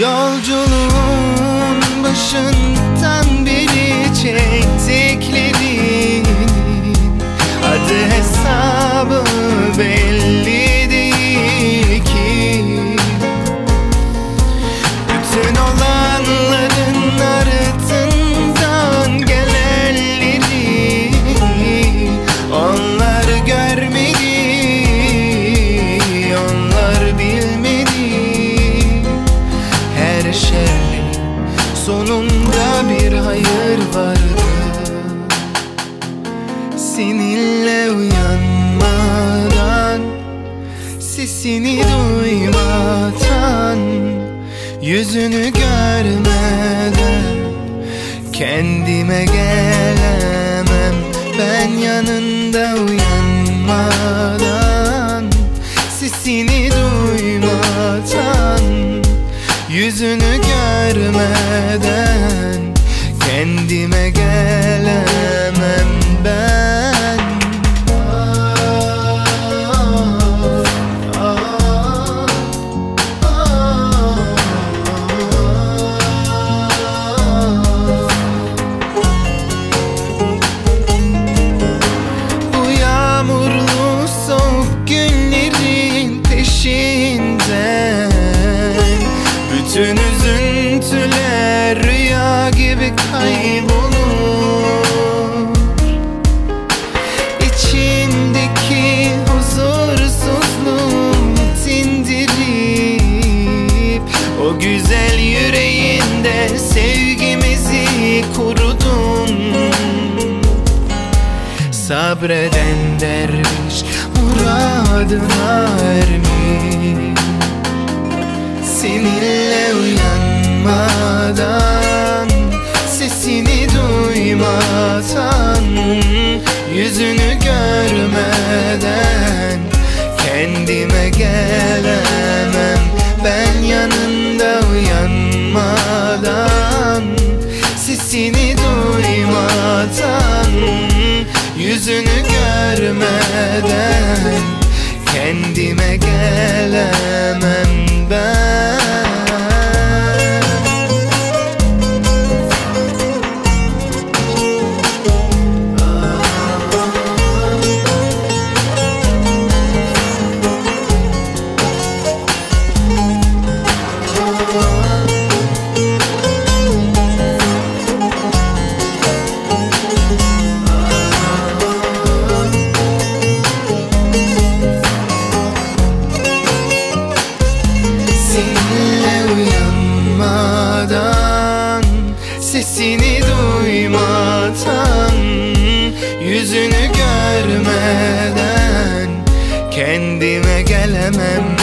Yolculuğun başından beri çektiklerin adı hesabı belli değil ki. Bütün olanların ardından gelenleri onlar görmedi, onlar bilmedi. Her şeyin sonunda bir hayır vardı. Seninle uyanmadan, sesini duymadan, yüzünü görmeden kendime gelemem. Ben yanında uyanmadan, sesini duymadan, yüzünü görmeden kendime gelemem ben. Bu yağmurlu soğuk günlerin peşinden bütün üzüntüler rüya gibi kaybolur. İçimdeki huzursuzluğu sindirip o güzel yüreğinde sevgimizi kurudum. Sabreden derviş muradına ermiş. Seninle uyanmadan, sesini duymadan, yüzünü görmeden kendime gelemem. Ben yanında uyanmadan, sesini duymadan, yüzünü görmeden kendime gelemem ben. Seninle uyanmadan, sesini duymadan, yüzünü görmeden kendime gelemem